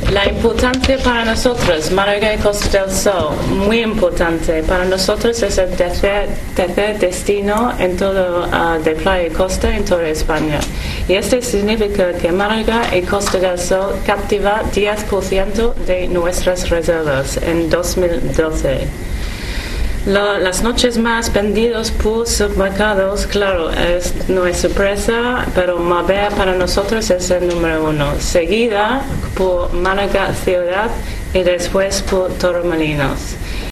La importancia para nosotros, Málaga y Costa del Sol, muy importante. Para nosotros es el tercer destino en todo de playa y costa en toda España. Y esto significa que Málaga y Costa del Sol captiva 10% de nuestras reservas en 2012. Las noches más vendidas por supermercados, claro, no es sorpresa, pero Marbella para nosotros es el número 1, seguida por Málaga ciudad y después por Torremolinos.